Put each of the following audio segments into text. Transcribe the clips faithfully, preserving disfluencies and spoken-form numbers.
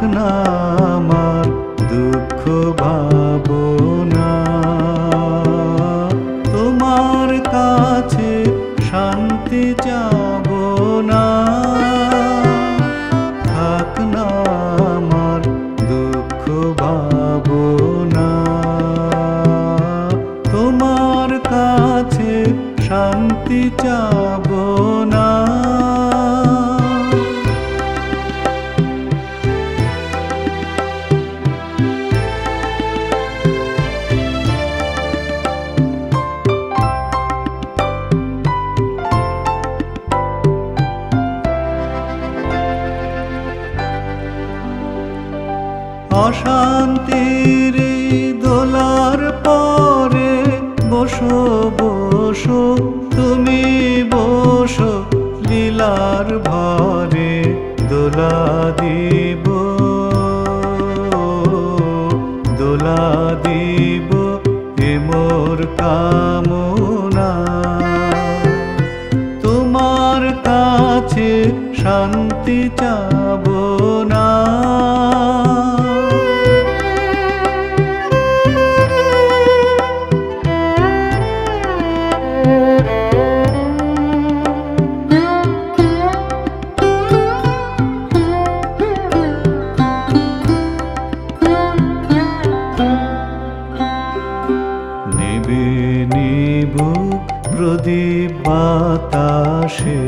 না আমার দুঃখ ভাবনা, তোমার কাছে শান্তি চাব না। থাক না আমার দুঃখ ভাবনা, তোমার কাছে শান্তি চাব না। অশান্তির দোলার পরে বসো বসো তুমি বসো, লীলার ভরে দোলা দিব, দোলা দিব এ মোর কামনা। তোমার কাছে শান্তি চাব না। নেবে নিবু প্রদীপ বাতাসে,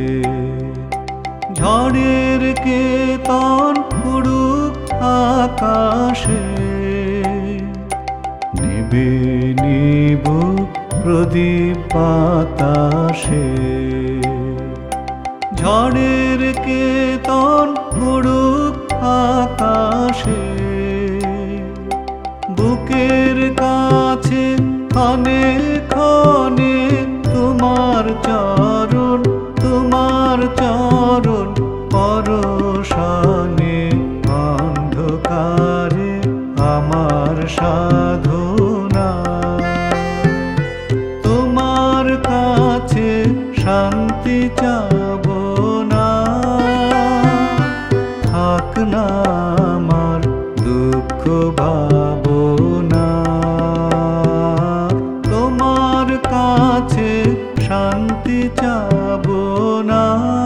ঝড়ের কেতন উড়ুক আকাশে। নেবে নিবু প্রদীপ বাতাসে, ঝড়ের কেতন উড়ুক আকাশে। বুকের কাছে ক্ষণে ক্ষণে তোমার চরণ, তোমার চরণ পরশানে। অন্ধকারে আমার সাধনা, তোমার কাছে শান্তি চাব না। থাক না আমার দুঃখ ভাবনা, তোমার কাছে শান্তি চাব না।